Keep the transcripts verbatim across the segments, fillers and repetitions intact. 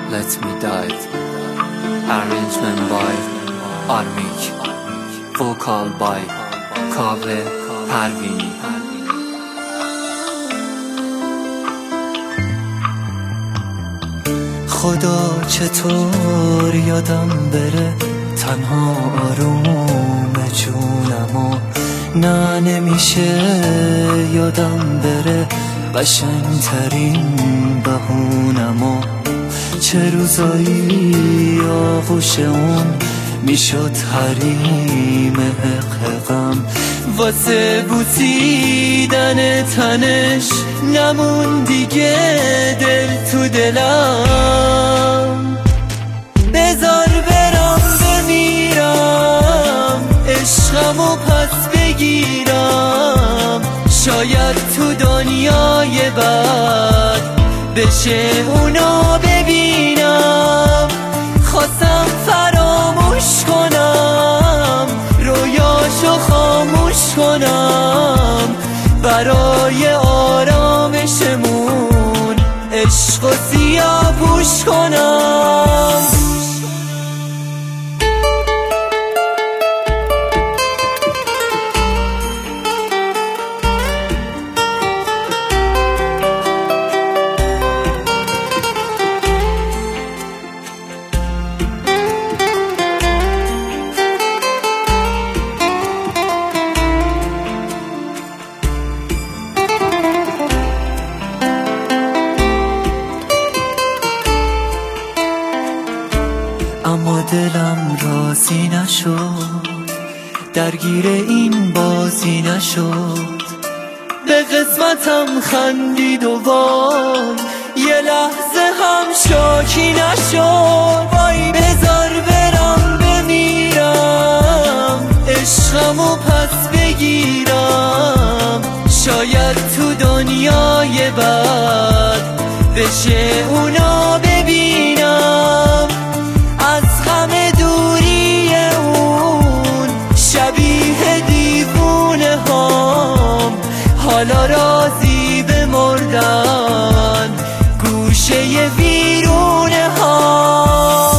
Let Me Die. Arrangement by Armik. Vocal by Kaveh Parvini. خدا چطور یادم بره تنها آروم جونمو، نه نمیشه یادم بره قشنگترین بهونمو. چه روزایی آغوش اون میشد حریم حقم، واسه بوسیدن تنش نمون دیگه دل تو دلم. بذار برم بمیرم عشقمو پس بگیرم، شاید تو دنیای بعد بشه اونو ببینم. خواستم فراموش کنم رویاشو خاموش کنم، برای آرامشمون عشق و سیاه‌پوش کنم. اما دلم راضی نشد، درگیر این بازی نشد. به قسمتم خندید و وای یه لحظه هم شاکی نشد. وای بذار برم بمیرم عشقمو پس بگیرم، شاید تو دنیای بعد بشه اونا ببینم. از غم دوری اون شبیه دیوونه هام، حالا راضی به مردن گوشه ویرونه هام.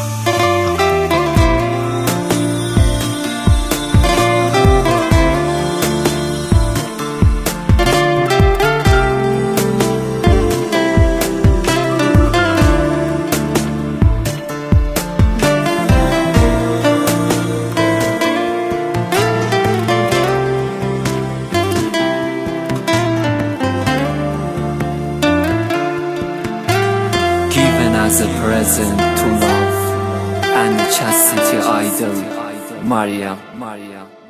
As a present to love and chastity idol, Mariam.